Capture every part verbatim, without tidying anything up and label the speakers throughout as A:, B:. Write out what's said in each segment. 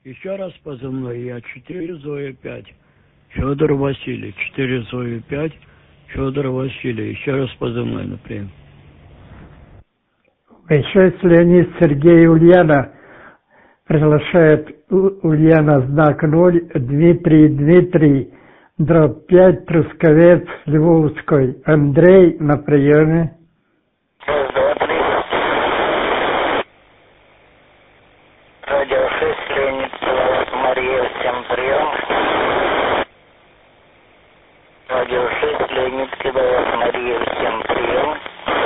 A: Еще раз позывной. Я четыре Зоя пять. Федор Василий. четыре Зоя пять. Федор Василий. Еще раз позывной, например.
B: Еще Леонид Сергей Ульяна. Приглашает Ульяна знак ноль. Дмитрий Дмитрий. Дробь пять. Трусковец. Львовской. Андрей на приеме.
C: Раз, два, три. Радио шесть, Леонид Киловатт, Мария, всем прием. Радио шесть, Леонид Киловатт, Мария, всем прием.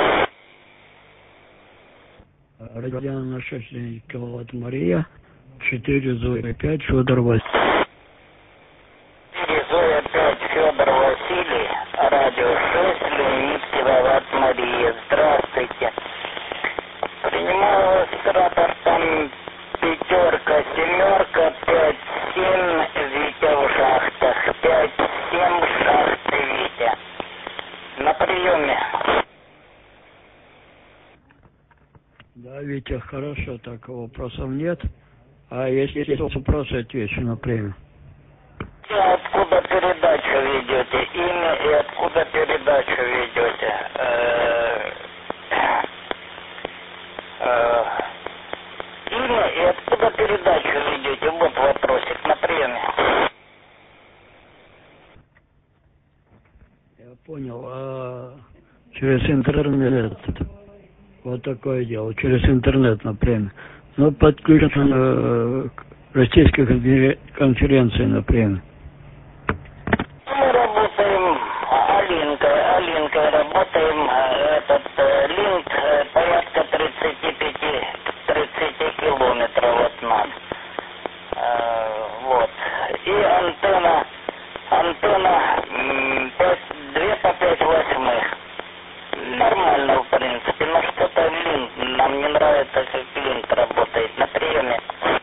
A: Радио шесть, Леонид Киловатт, Мария, четыре Зоя пять, Федор Василий.
C: четыре Зоя пять, Федор Василий, радио шесть, Леонид Киловатт, Мария. Здравствуйте. Принимаю вас, оператор, там пятерка, семерка, пять, семь, Витя в шахтах, пять, семь, шахты, Витя. На приеме.
A: Да, Витя, хорошо, так вопросов нет. А если есть вопросы, отвечу на время.
C: И откуда передачу ведете? Имя и откуда передачу ведете? Э, э, Имя и откуда передачу ведете? Вот вопросик на приеме.
A: Я понял. А через интернет. Вот такое дело. Через интернет, например. Ну, подключен э, к российской конференции, например.
C: Мы работаем Алинкой, Алинкой работаем, этот э, линк э, порядка тридцать пять километров от нас. Э, вот. И антенна, антенна м, две по пять восьмых. Нормально, в принципе, но что-то линк, нам не нравится, как линк работает на приеме.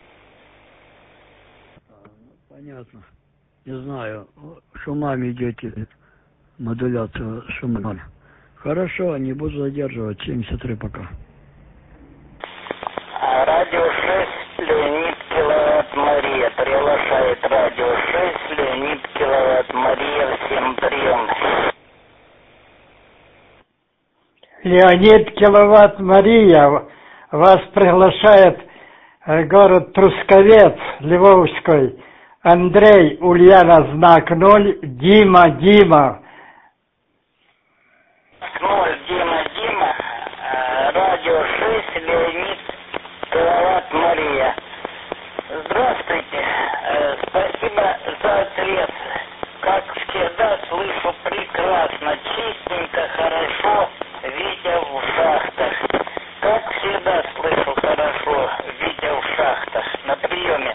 A: Понятно. Не знаю, шумами идете, модуляцию шумами. Хорошо, не буду задерживать, семьдесят три пока.
C: Радио шесть, Леонид Киловатт, Мария. Приглашает радио шесть, Леонид Киловатт, Мария. Всем прием.
B: Леонид Киловатт, Мария. Вас приглашает город Трусковец, Львовской. Андрей, Ульяна, знак ноль. Дима, Дима.
C: ноль, Дима, Дима. Радио шесть, Леонид Киловатт, Мария. Здравствуйте. Спасибо за ответ. Как всегда, слышу прекрасно, чистенько, хорошо. Витя в шахтах. Как всегда, слышу хорошо. Витя в шахтах. На приеме.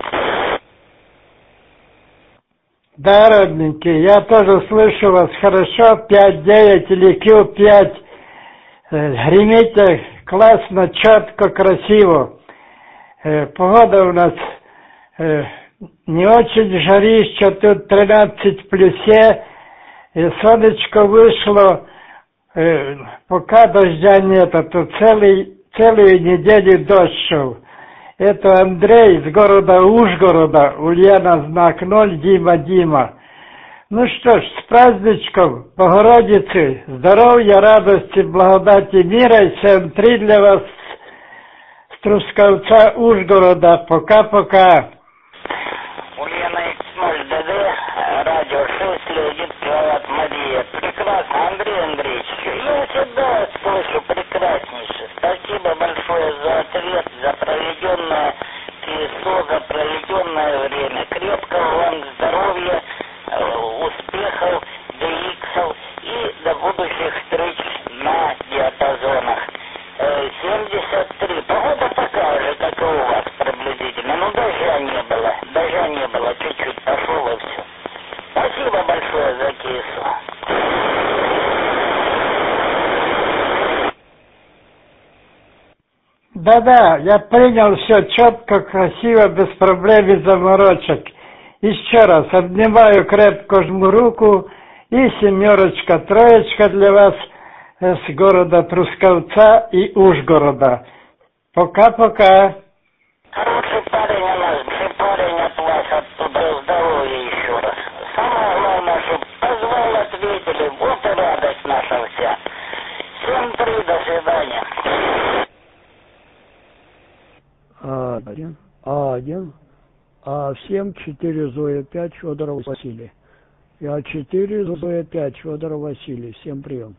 B: Да, родненький, я тоже слышу вас хорошо. пять девять или Q пять. Гремите классно, четко, красиво. Погода у нас не очень жарища, тут тринадцать плюсе. И солнышко вышло. Пока дождя нет, а то целый, целую неделю дождь шел. Это Андрей из города Ужгорода, Ульяна, знак ноль, Дима, Дима. Ну что ж, с праздничком Богородицы, здоровья, радости, благодати, мира и всем три для вас с Трусковца Ужгорода. Пока-пока.
C: Ульяна икс ноль ДД, радио шесть, Леонид Киловатт, Мария. Прекрасно, Андрей Андреевич. Я всегда слышу прекраснейше. Спасибо большое за ответ, за проведенное ТСО, за проведенное время. Крепкого вам здоровья, успехов, ди иксов и до будущих встреч на диапазонах. семьдесят три. Погода такая же, как и у вас приблизительно. Но дождя не было. Дождя не было. Чуть-чуть пошел и все. Спасибо большое за КСО.
B: Да-да, я принял все четко, красиво, без проблем и заморочек. Еще раз обнимаю, крепко жму руку. И семерочка, троечка для вас с города Трусковца и Ужгорода. Пока-пока.
C: Хороший парень у нас, парень
A: один, А один, А семь, четыре, Зоя пять, Федоров Василий. Я четыре, Зоя пять, Федоров Василий. Всем прием.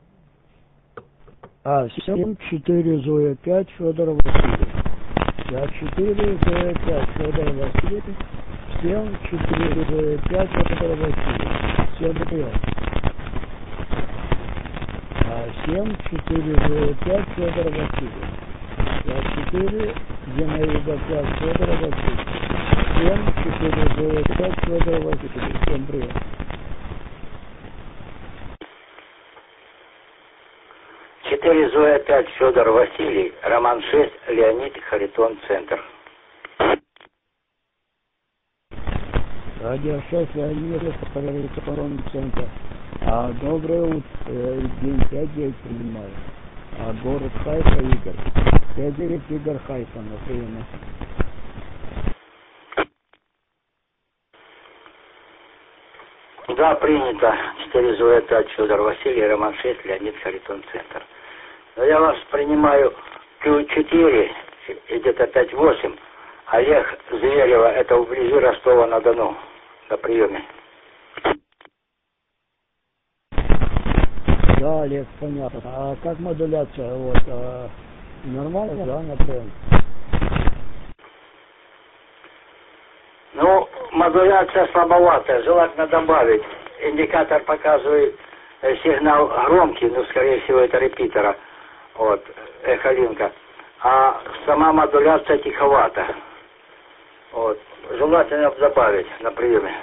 A: А семь, четыре, Зоя пять, Федоров Василий. Я четыре, Зоя пять, Федоров Василий. семь, четыре, Зоя пять, Федоров Василий. Всем прием. А семь, четыре, Зоя пять, Федоров Василий. Я четыре, Зинаида пять, Федоров Василий. семь, четыре, Зоя пять, Федоров Василий. Всем прием.
C: четыре, Зоя пять, Федор Василий, Роман шесть, Леонид, Харитон, Центр.
A: Радио шесть, Леонид, Харитон, Центр. А, доброе утро, день пять девять принимаю. А, город Хайфа, Игорь. пять девять, Игорь, Хайфа, на приеме.
C: Да, принято. четыре, Зоя пять, Федор Василий, Роман шесть, Леонид, Харитон, Центр. Но я вас принимаю Q четыре, где-то пять восемь. Олег Зверева, это вблизи Ростова-на-Дону, на приеме.
A: Да, Олег, понятно. А как модуляция? Вот, а, нормально, да, например?
C: Ну, модуляция слабоватая, желательно добавить. Индикатор показывает э, сигнал громкий, ну, скорее всего, это репитера, вот, эхолинка. А сама модуляция тиховата. Вот, желательно добавить на приеме.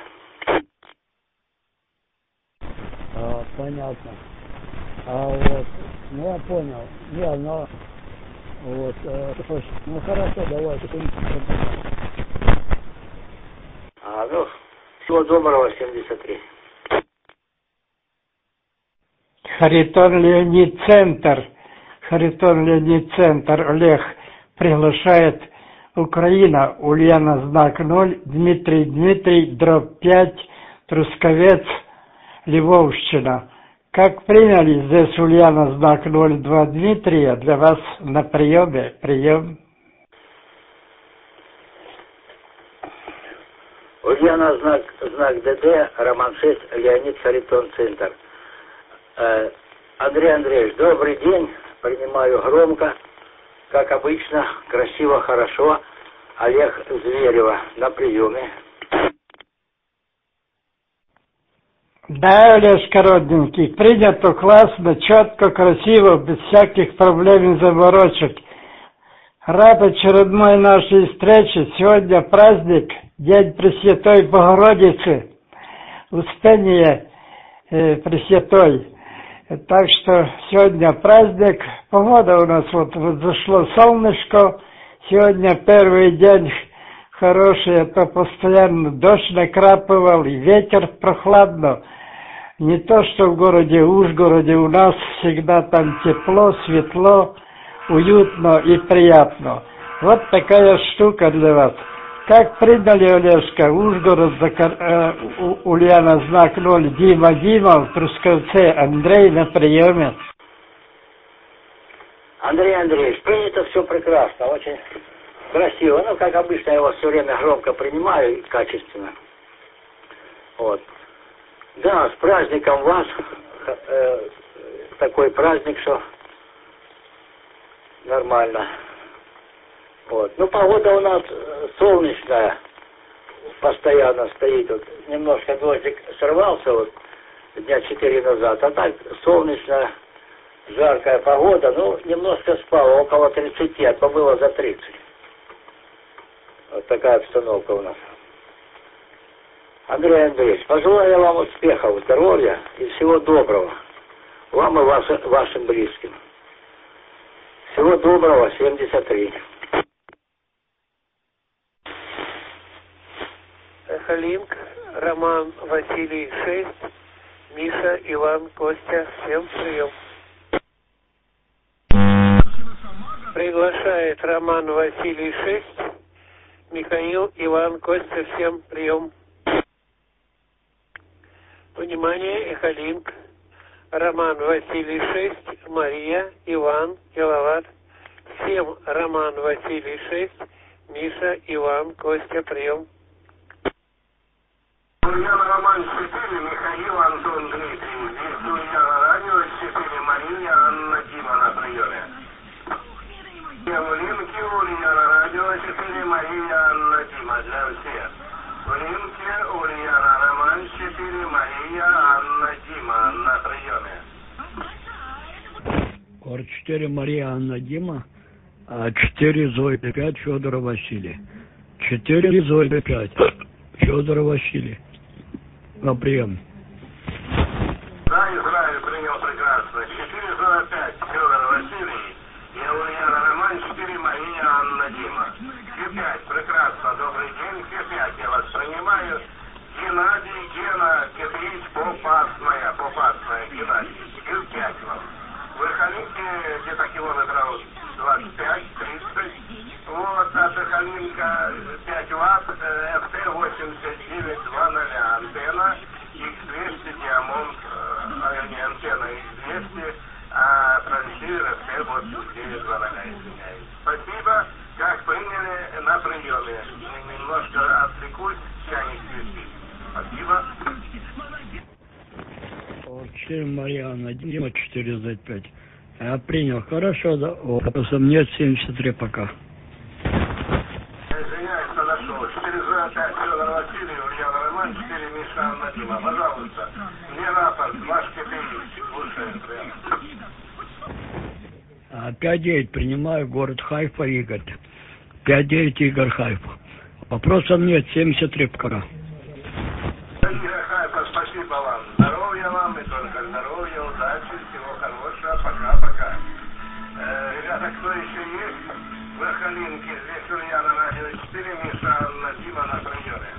A: А, понятно. А вот, ну я понял. Не, но вот, э, ну хорошо, давайте.
C: А, ну, всего доброго, семьдесят три.
B: Харитон Леонид, Центр. Харитон Леонид, Центр. Олег приглашает Украина. Ульяна, знак ноль. Дмитрий, Дмитрий, дробь пять. Трусковец, Львовщина. Как приняли здесь Ульяна, знак ноль два Дмитрия, для вас на приеме. Прием.
C: Ульяна, знак, знак ДД, Роман шесть, Леонид, Харитон, Центр. Э, Андрей Андреевич, добрый день. Принимаю громко, как обычно, красиво, хорошо. Олег Зверева на приеме.
B: Да, Олежка, родненький, принято классно, четко, красиво, без всяких проблем и заморочек. Рад очередной нашей встрече. Сегодня праздник, День Пресвятой Богородицы, Успение э, Пресвятой. Так что сегодня праздник, погода у нас вот, вот зашло солнышко, сегодня первый день хороший, а то постоянно дождь накрапывал и ветер прохладно. Не то, что в городе Ужгороде, у нас всегда там тепло, светло, уютно и приятно. Вот такая штука для вас. Как приняли, Олежка, Ужгород, Закар... э, Ульяна, знак ноль, Дима, Дима, в Трусковце, Андрей на приеме.
C: Андрей Андреевич, принято все прекрасно, очень красиво. Ну, как обычно, я вас все время громко принимаю и качественно. Вот. Да, с праздником вас. Э, такой праздник, что нормально. Вот. Ну, погода у нас солнечная, постоянно стоит. Вот. Немножко дождик сорвался вот дня четыре назад, а так солнечная, жаркая погода. Ну, немножко спало, около тридцати, а то было за тридцать. Вот такая обстановка у нас. Андрей Андреевич, пожелаю вам успехов, здоровья и всего доброго. Вам и ваши, вашим близким. Всего доброго, семьдесят три.
D: Эхолинк, Роман Василий шесть, Миша, Иван, Костя, всем прием. Приглашает Роман Василий шесть, Михаил, Иван, Костя, всем прием. Внимание, Эхолинк, Роман Василий шесть, Мария, Иван, Киловатт, всем Роман Василий шесть, Миша, Иван, Костя, прием.
E: Ульяна Роман четыре, Михаил, Антон, Дмитрий. Здесь Ульяна Радио четыре, Мария, Анна, Дима на приеме. Улинки, Ульяна Радио четыре, Мария, Анна, Дима для всех. Улинки, Ульяна Роман четыре, Мария, Анна, Дима на приеме.
A: Город четыре, Мария, Анна, Дима. четыре, Зоя, пять, Федора, Василий. четыре, Зоя, пять, Федора, Василий. На прием.
E: Да, Израиль принял прекрасно. четыре, Зоя, пять, Федор, Василий. Я Ульяна Роман, четыре, Мария, Анна, Дима. Q пять, прекрасно. Добрый день, Q пять, я вас принимаю. Геннадий, Гена, Петрич, Попасная, Попасная, Геннадий. Q пять вам. Верхолинки где-то километров двадцать пять тридцать. Вот, от Верхолинка пять ватт, эф тэ восемьдесят девять двадцать антенна, икс двести диамонт, а вернее антенна икс двести, а трансивер эф тэ восемьдесят девять двадцать, извиняюсь. Спасибо, как приняли на приеме. Немножко отвлекусь, чайник свистит. Спасибо.
A: четыре, Марьяна, Дима, четыре, зет пять. Я принял. Хорошо, да? Вопросов нет, семьдесят три пока.
E: Извиняюсь, подошел. четыре, зет пять, Федор Василий, Ульяна Роман, четыре, Миша, Анна, Дима. Пожалуйста, мне рапорт, ваш кипелич. Слушаем прямо.
A: пять девять принимаю, город Хайфа, Игорь. пять девять, Игорь, Хайфа. Вопросов нет, семьдесят три пока.
E: Игорь Хайфа, спасибо вам. Здоровья вам и только здоровья, удачи, всего хорошего. Пока-пока. Э, ребята, кто еще есть? Верхолинки, здесь Ульяна Радио четыре, Миша, Анна, Дима на приеме.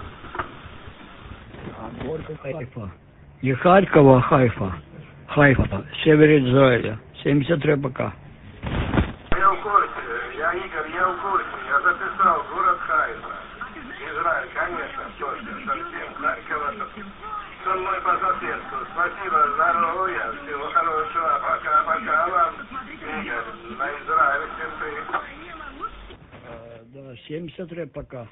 A: Город Хайфа. Не Харькова, а Хайфа. Хайфа, север Израиля. семьдесят три пока.
E: Я в курсе, я Игорь, я в курсе. Я записал город Хайфа. Израиль, конечно, тоже, совсем. Харькова, со мной по соседству. Спасибо, здоровья, всего хорошего. Пока-пока вам, Игорь, на Израиль всем привет.
A: Да, семьдесят три пока.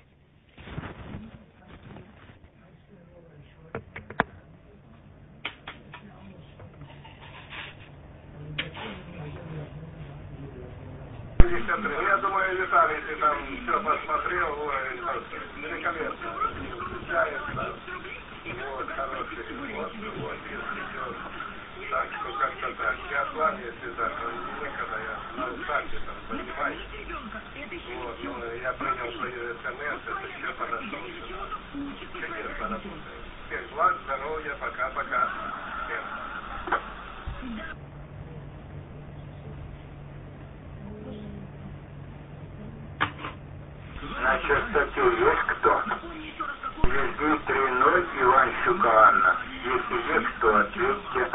E: Я думаю, Виталий, ты там все посмотрел, великолепно. Включается. Вот, хороший, вот, вот, если идет. Так что как-то так. Я с вами, если так, некогда я на старте там, понимаете. Вот, ну, я принял свои смс, это все хорошо. Чудесно работает. Всех благ, здоровья, пока-пока. Всем. На частоте есть кто? Везде три ноль, Иванчука Анна. Если есть кто, ответьте.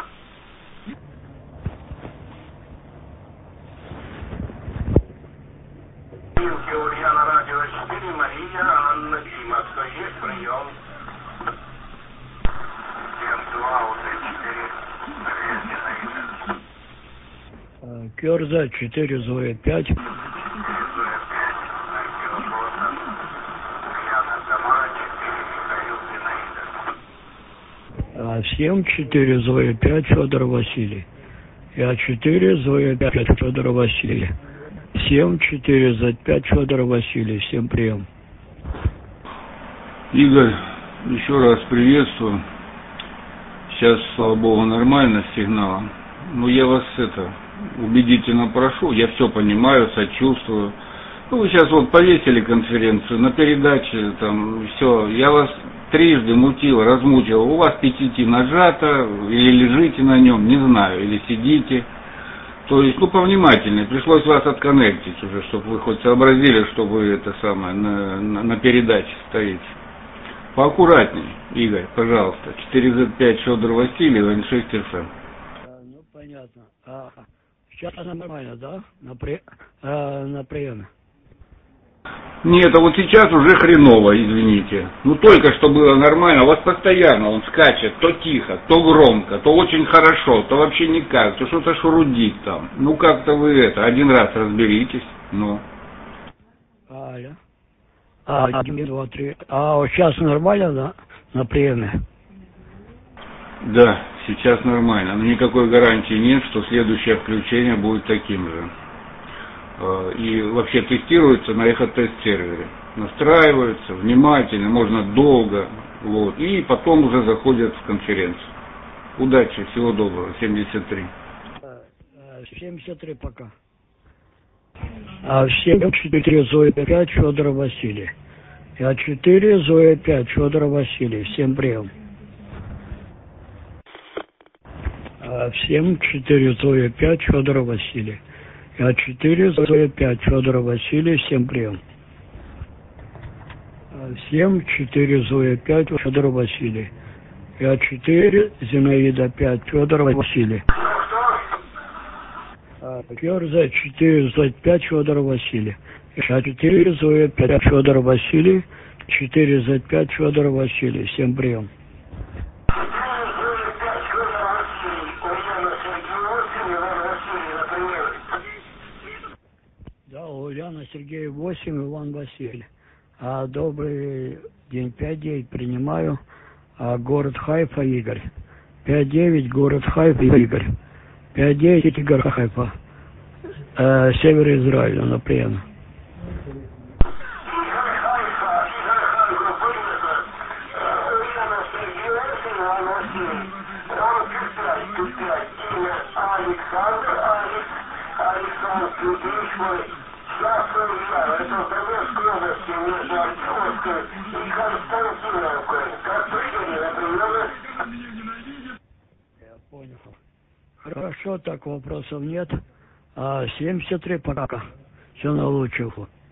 E: Илки Ульяна Радио четыре, Мария, Анна, Дима. Кто есть, прием. семь два, УТ четыре,
A: Кёрза четыре, Зоя пять. семь четыре, Зоя пять, Федор Василий. Я четыре, Зоя пять, Федор Василий. семь четыре, зет пять, Федор Василий. Всем прием.
F: Игорь, еще раз приветствую. Сейчас, слава богу, нормально с сигналом. Ну, я вас это убедительно прошу. Я все понимаю, сочувствую. Ну, вы сейчас вот повесили конференцию на передаче, там, все. Я вас трижды мутил, размучил. У вас пятити нажато, или лежите на нем, не знаю, или сидите. То есть, ну, повнимательнее. Пришлось вас отконнектить уже, чтобы вы хоть сообразили, что вы это самое, на, на, на передаче стоите. Поаккуратней, Игорь, пожалуйста. четыре зет пять, Федор Василий, эн шесть эф эм.
A: Ну, понятно. А, сейчас нормально, да? На, при... а, на приеме.
F: Нет, а вот сейчас уже хреново, извините. Ну, только что было нормально, у вас постоянно он скачет, то тихо, то громко, то очень хорошо, то вообще никак, то что-то шурудит там. Ну, как-то вы это, один раз разберитесь, ну.
A: Алло. А, один, два, три. А вот сейчас нормально, да, на приеме?
F: Да, сейчас нормально, но никакой гарантии нет, что следующее включение будет таким же. И вообще тестируется на эхотест-сервере. Настраиваются внимательно, можно долго, вот, и потом уже заходят в конференцию. Удачи, всего доброго, семьдесят три.
A: семьдесят три пока. А семь четыре Зоя пять Федора Василий. Я четыре Зоя пять Федора Василий. Всем прием. А семь четыре Зоя пять Федора Василий. Я четыре Зоя пять Федора Василий. Всем прием. семь четыре Зоя пять Федора Василий. Я четыре Зинаида пять Федора Василий. Георгий четыре Зоя пять Федора Василий. Я четыре Зоя пять Федора Василий. четыре Зоя пять Федора Василий. Всем прием. Да, Ульяна Сергей восемь Иван Василий. А, добрый день, пять девять принимаю. А, город Хайфа Игорь. пять девять город Хайфа Игорь. пять девять Игорь Хайфа. А, север Израиля, на прием.
E: Александр, Алекс, Александр Сергеевич мой, я Савьяр, это в Донецкой области, между Артемовской и Константиновкой. Как приняли на приемы?
A: Я понял. Хорошо, так вопросов нет. А семьдесят три пока. Все на лучшего.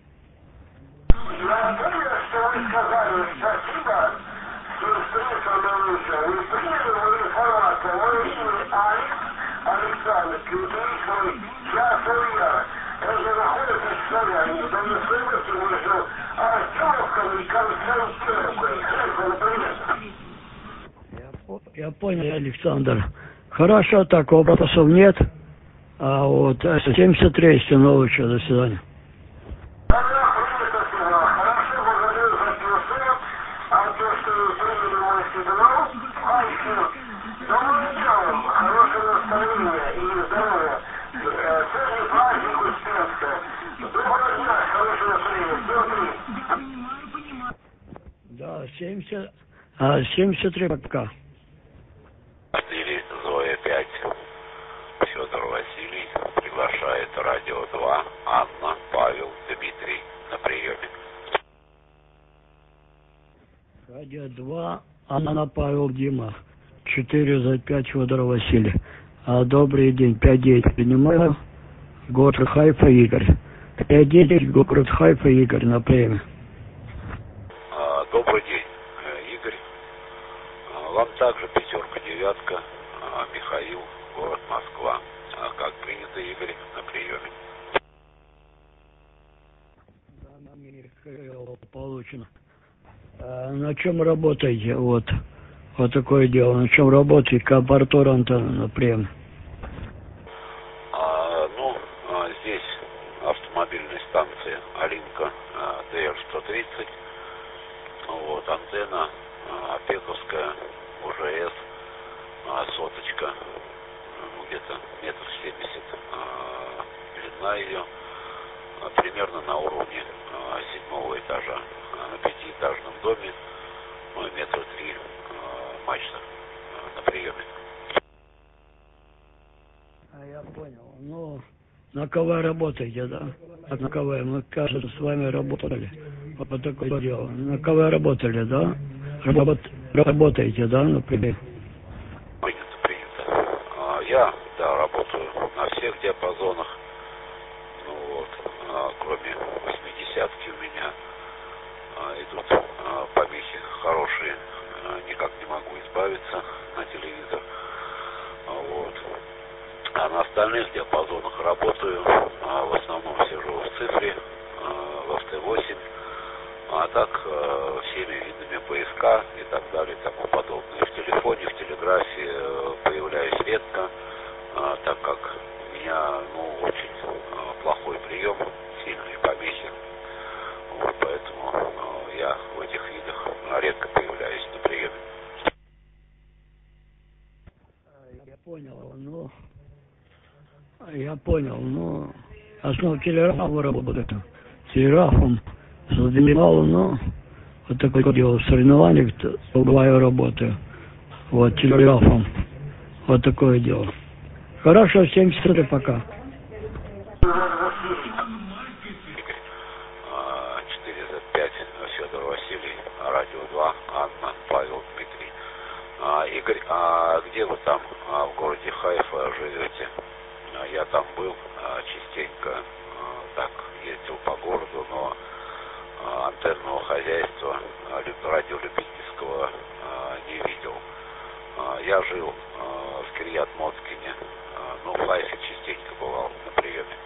E: Я понял, что вы сказали. Спасибо. Всем встретам на лучшего. Вы приняли мою информацию. Мое имя Алекс. Александр Сергеевич мой, я Савьяр. Это находится в Славяне, в Донецкой области, между Артемовкой и Константиновкой.
A: Я, я понял, Александр. Хорошо, так вопросов нет. А вот семьдесят три, если на лучшее. До свидания.
E: Хорошо, благодарю за письмо. А то, что вы приняли мой сигнал, добрым делом, хорошего настроения и здоровья. Целый праздник Успенска. Доброго дня, хорошего настроения.
A: Да, семьдесят, а, семьдесят три пока.
G: Василий, Зоя пять, Федор Василий, приглашает Радио два, Анна, Павел, Дмитрий на приеме.
A: Радио два, Анна, Павел, Дима. четыре за пять Федор Василий. А, добрый день, пять девять принимаю. Город Хайфа Игорь. пять девять город Хайфа Игорь на приеме.
G: А, добрый день, Игорь. А, вам также пятерка, девятка, а, Михаил, город Москва. А, как принято, Игорь, на приеме.
A: Да, Михаил, получено. А, на чем работаете? Вот. Вот такое дело. На чем работает Капартор Антон на прием?
G: А, ну, а, здесь автомобильная станция Алинка, Д Р сто тридцать. Вот, антенна а, Пековская, У Ж С, а, соточка, ну, где-то метр семьдесят, а, длина ее, а, примерно на уровне а, седьмого этажа. А, на пятиэтажном доме, ну, метра три а, мачта а, на приеме.
A: А я понял. Ну, на КВ работаете, да? На КВ. Мы, кажется, с вами работали. Вот такое дело. На КВ работали, да? Работ... Работаете, да, например?
G: Принято, принято. А, я, да, работаю на всех диапазонах. Ну вот, а, кроме восьмидесятки у меня а, идут а, помехи хорошие. А, никак не могу избавиться на телевизор. А, вот. А на остальных диапазонах работаю. А, в основном сижу в цифре, а, в эф тэ восемь. А так э, всеми видами поиска и так далее и тому подобное. В телефоне, в телеграфе э, появляюсь редко, э, так как у меня ну, очень э, плохой прием, сильные помехи. Вот поэтому э,
A: понял, но основа телеграфа работает. Телеграфом задремал, но вот такое дело. В соревнованиях бываю работаю. Вот, телеграфом. Вот такое дело. Хорошо, семьдесят три пока.
G: четыре зет пять, Федор Василий, Радио два, Анна, Павел, Дмитрий. А, Игорь, а где вы там, а, в городе Хайфа живете? А, я там был а, частенько, а, так, ездил по городу, но а, антенного хозяйства, а, радиолюбительского а, не видел. А, я жил а, в Кирьят-Моцкине, а, но в Хайфе частенько бывал на приеме.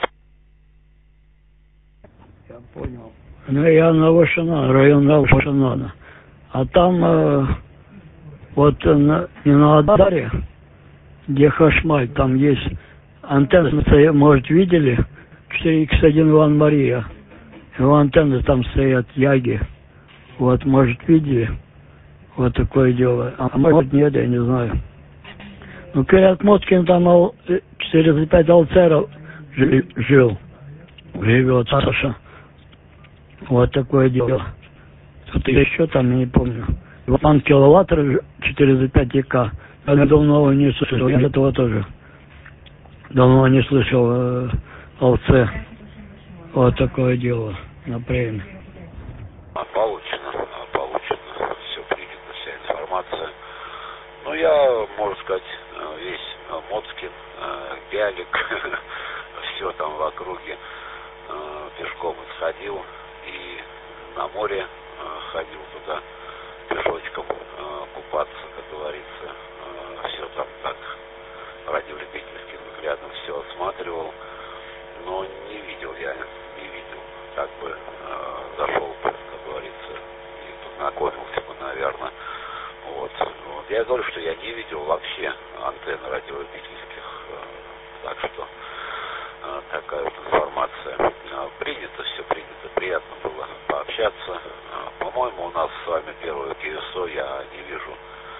A: Я понял. Ну, я Новошина, район Новошина. А там, э, вот на, не на Адаре, где Хашмаль, там есть антенны, может, видели? четыре икс один Иван Мария. Его антенны там стоят, Яги. Вот, может, видели? Вот такое дело. А может, нет, я не знаю. Ну, Кирят Моцкин там через пять Алцеров жил. Живет Саша. Вот такое дело. Что-то еще там, я не помню. Иван Киловаттер четыре зет пять и ка. Я давно не слышал. Я этого тоже давно не слышал. Э, ЛЦ. Вот такое дело. Например.
G: Получено, получено. Все принято, вся информация. Ну, я, можно сказать, весь Моцкин, Бялик, все там в округе пешком исходил. И на море ходил туда пешочком купаться, как говорится. Все там так радиолюбительским взглядом все осматривал. Но не видел я, не видел. Так бы зашел бы, как говорится, и познакомился бы, наверное. Вот. Вот. Я говорю, что я не видел вообще антенн радиолюбительских. Так что такая вот информация. Принято, все принято. Приятно было пообщаться. По-моему, у нас с вами первое КСО. Я не вижу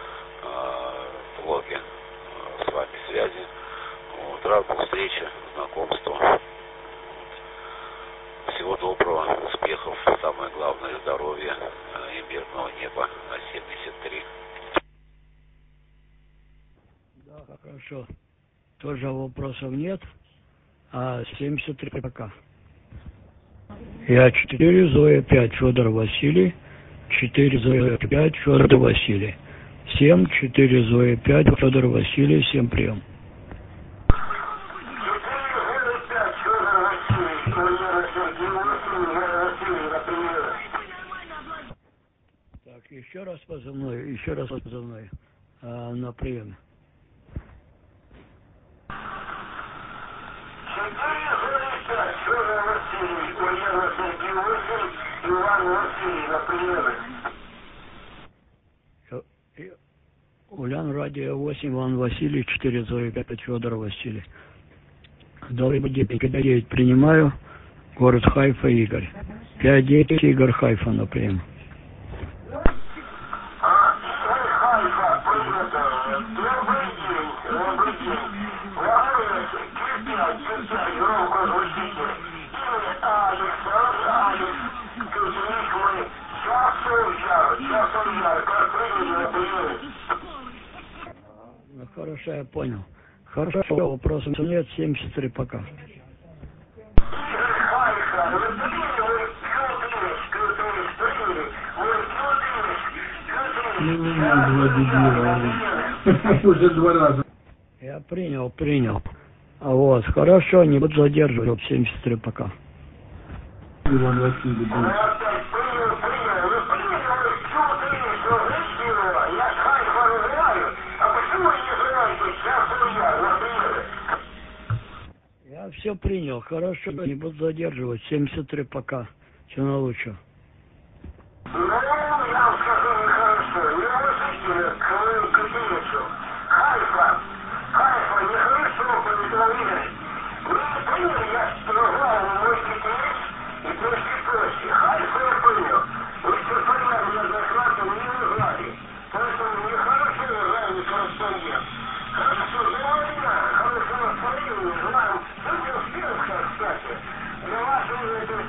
G: в блоге с вами связи. Вот. Рад был встрече, знакомству. Вот. Всего доброго, успехов, самое главное здоровья и мирного неба на семьдесят три.
A: Да, хорошо. Тоже вопросов нет. А семьдесят три пока. Я четыре, Зоя пять, Федор Василий. четыре, Зоя пять, Федор Василий. семь, четыре, Зоя пять, Федор Василий. Всем прием. Так, еще раз позывной, еще раз позывной а, на прием. Улян, радио восемь, Иван Василий, четыре, Зоя пять, Федор Василий. девять принимаю, город Хайфа, Игорь. пять девять, Игорь, Хайфа на прием. Ну, хорошо, я понял. Хорошо, вопросов нет, семьдесят три пока.
H: Уже два раза.
A: Я принял, принял. А вот, хорошо, не буду задерживать, семьдесят три пока.
H: Иван Васильевич. Я все принял, хорошо, не буду задерживать, семьдесят три пока. Все на лучше.
E: Ну, я вам скажу нехорошо, неуважительно к моему кабинету. Хайфа, Хайфа, нехорошо по Виталине. Вы не поняли, я сказал, мой кабинет и проще-проще. Хайфа я понял. Вы повторяли неоднократно, вы не узнали. Поэтому нехорошо, я знаю, не корреспондент. Хорошо, за война, хорошо настроение, желаем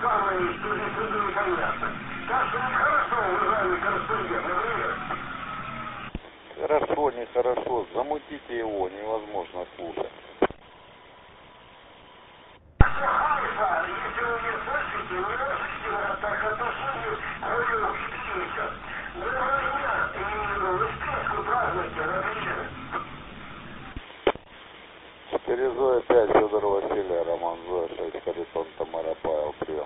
E: самое, что здесь уже непонятно. Так что нехорошо, уважаемый корреспондент, например.
G: Хорошо, нехорошо. Замутите его, невозможно слушать.
E: Хайфа, если вы не слышите, не ложите на так отношению к сейчас. Доброго дня и успеху празднуйте, например.
G: четыре Зоя пять, Федор Василий, Роман Зоя шесть, Харитон, Тамара, Павел, прием.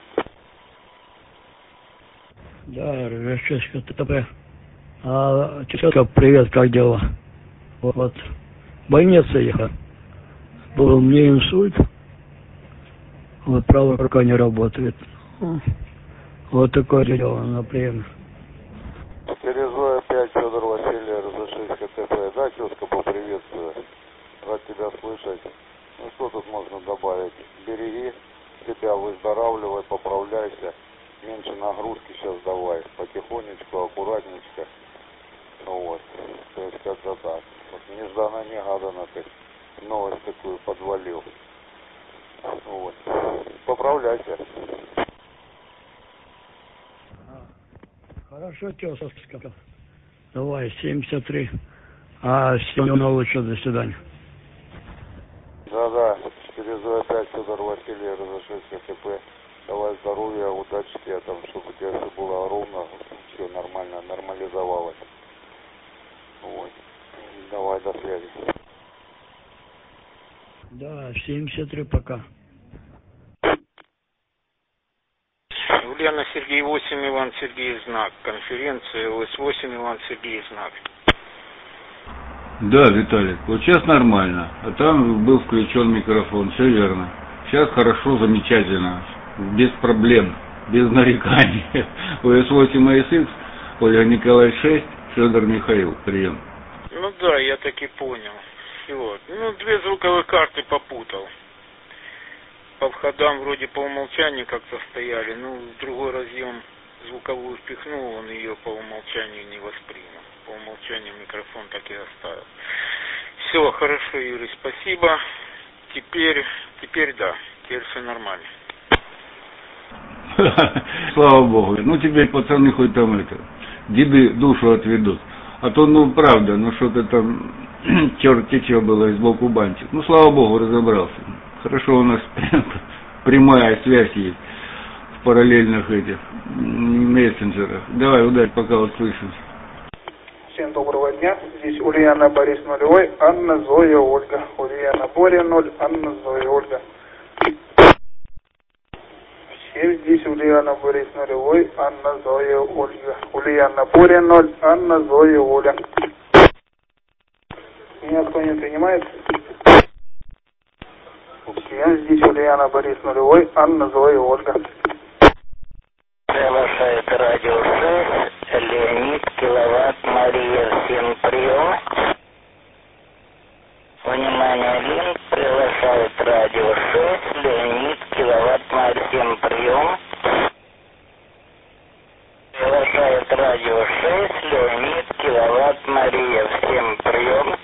A: Да, Ржевченко, ТП. А, тетка, привет, как дела? Вот, в больнице ехал. Был мне инсульт. Вот правая рука не работает. Вот такое дело, например.
G: четыре Зоя пять, Федор Василий, эр зэ шесть, КТП. Да, тезка, поприветствую. Рад тебя слышать. Ну что тут можно добавить? Береги себя, выздоравливай, поправляйся. Меньше нагрузки сейчас давай. Потихонечку, аккуратненько. Ну вот. То есть как-то так. Вот нежданно-негаданно ты новость такую подвалил. Ну вот. Поправляйся.
A: Хорошо, тезка. Давай, семьдесят три. А сегодня лучше, до свидания.
G: Да-да, четыре Зоя пять, Федор Василий, эр зэ шесть, КТП. Давай здоровья, удачи тебе, там, чтобы у тебя все было ровно, все нормально, нормализовалось. Вот. Давай, до связи.
A: Да, семьдесят три пока.
I: Ульяна Сергей восемь, Иван Сергей знак. Конференция ОС восемь, Иван Сергей знак.
F: Да, Виталик, вот сейчас нормально, а там был включен микрофон, все верно. Сейчас хорошо, замечательно, без проблем, без нареканий. ОС восемь, АСХ, Ольга Николаевна шесть, Федор Михаил, прием.
I: Ну да, я так и понял. Вот. Ну, две звуковые карты попутал. По входам вроде по умолчанию как-то стояли, ну, другой разъем звуковую впихнул, он ее по умолчанию не воспринял. По умолчанию микрофон так и оставил. Все, хорошо, Юрий, спасибо. Теперь, теперь да, теперь все нормально.
F: Слава Богу. Ну, теперь пацаны хоть там это, деды душу отведут. А то, ну, правда, ну, что-то там, черти что было, сбоку бантик. Ну, слава Богу, разобрался. Хорошо, у нас прямая связь есть в параллельных этих мессенджерах. Давай, удачи, пока услышимся.
J: Всем доброго дня. Здесь Ульяна Борис нулевой, Анна Зоя Ольга. Ульяна Боря ноль, Анна Зоя Ольга. Всем здесь Ульяна Борис нулевой, Анна Зоя Ольга. Ульяна Боря ноль, Анна Зоя Оля. Меня кто не принимает? Всем здесь Ульяна Борис нулевой, Анна Зоя Ольга.
C: Приглашает радио шесть, Леонид, Киловатт, Мария, всем прием. Внимание, Лин, приглашает радио шесть, Леонид, Киловатт, Мария, всем прием. Приглашает радио шесть, Леонид, Киловатт, Мария, всем прием.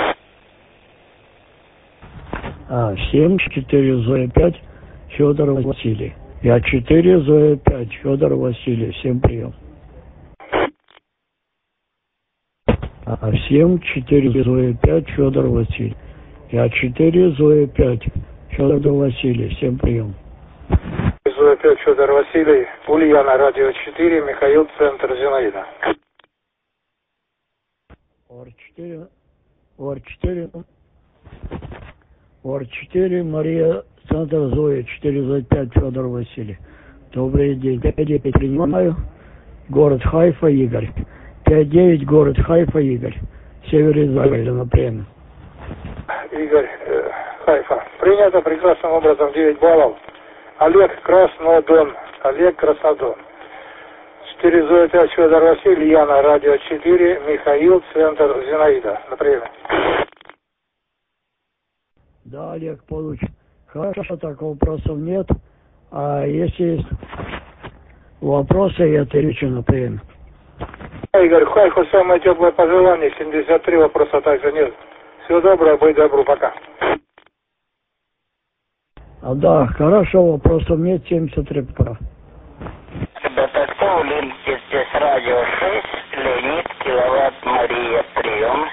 A: А, семь, четыре, Зоя пять, Федор Василий. Я четыре, Зоя пять, Федор Василий, всем прием. А, семь, четыре, Зоя пять, Федор Василий. Я четыре, Зоя пять, Федор Василий, всем прием.
J: Зоя пять, Федор Василий, Ульяна, радио четыре, Михаил, центр Зинаида.
A: ОР четыре, ОР четыре, ОР четыре, Мария, центр Зоя, четыре, Зоя пять, Федор Василий. Добрый день. пять девять принимаю. Город Хайфа, Игорь. пять девять, город Хайфа, Игорь. Север Израиля, например.
J: Игорь, э, Хайфа. Принято прекрасным образом девять баллов. Олег Краснодон. Олег Краснодон. четыре Зоя пять, Федор Василий, Яна, радио четыре, Михаил, центр Зинаида. Например.
A: Да, Олег, получит. Хорошо, так вопросов нет. А если есть вопросы, я отвечу на время.
J: Игорь, Хайфу, самое теплое пожелание. семьдесят три, вопроса также нет. Всего доброго, будь добру, пока.
H: А да, хорошо, вопросов нет, семьдесят три пока.
C: Ребята, кто в линке здесь радио шесть, Леонид, киловатт, Мария, прием.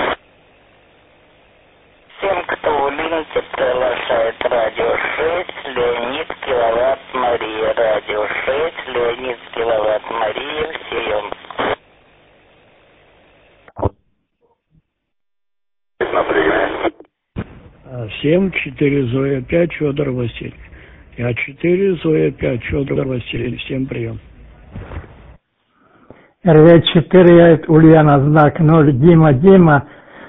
C: Всем, кто в линке, приглашает радио шесть, Леонид, киловатт, Мария, радио шесть, Леонид, киловатт, Мария, прием.
H: семь, четыре, Зоя, пять, Федор Васильевич. Я четыре, Зоя, пять, Федор Васильевич. Всем прием.
B: эр вэ четыре, Ульяна, знак ноль, Дима, Дима.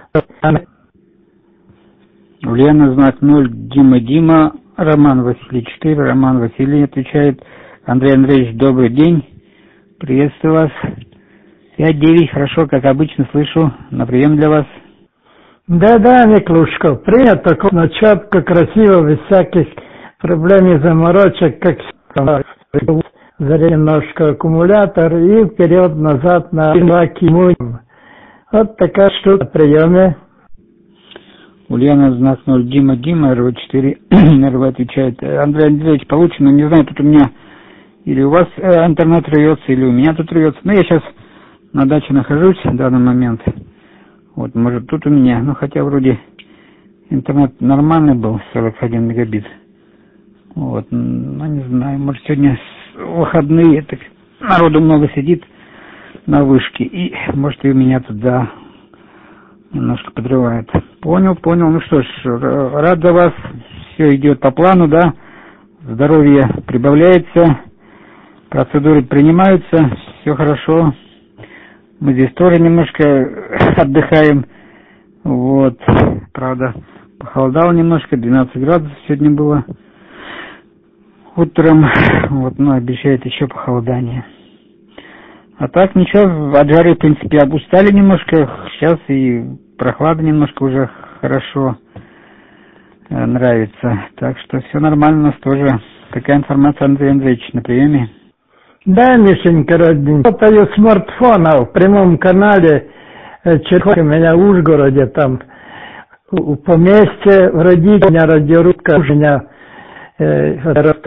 K: Ульяна, знак ноль, Дима, Дима. Роман Василий четыре, Роман Василий отвечает. Андрей Андреевич, добрый день. Приветствую вас. пять девять, хорошо, как обычно, слышу. На прием для вас.
B: Да-да, Миклушка, принято, но четко, красиво, без всяких проблем и заморочек, как зарядим немножко аккумулятор и вперед-назад на вакуум. Вот такая штука, приеме.
K: Ульяна, знак ноль, Дима, Дима, эр вэ четыре, эр вэ отвечает. Андрей Андреевич, получено, не знаю, тут у меня или у вас э, интернет рвется, или у меня тут рвется. Но я сейчас на даче нахожусь в данный момент. Вот, может, тут у меня, ну, хотя вроде интернет нормальный был, сорок один мегабит. Вот, ну, не знаю, может, сегодня выходные, так народу много сидит на вышке, и, может, и у меня туда немножко подрывает. Понял, понял, ну что ж, рад за вас, все идет по плану, да, здоровье прибавляется, процедуры принимаются, все хорошо. Мы здесь тоже немножко отдыхаем. Вот. Правда, похолодало немножко, двенадцать градусов сегодня было утром. Вот, но обещает еще похолодание. А так ничего, от жары, в принципе, обустали немножко. Сейчас и прохлада немножко уже хорошо э, нравится. Так что все нормально у нас тоже. Такая информация, Андрей Андреевич, на приеме.
B: Да, Мишенька, родненький. Фотою смартфона в прямом канале, черхой у меня в Ужгороде, там, в поместье, в родителях, у меня радиорубка, у меня, э,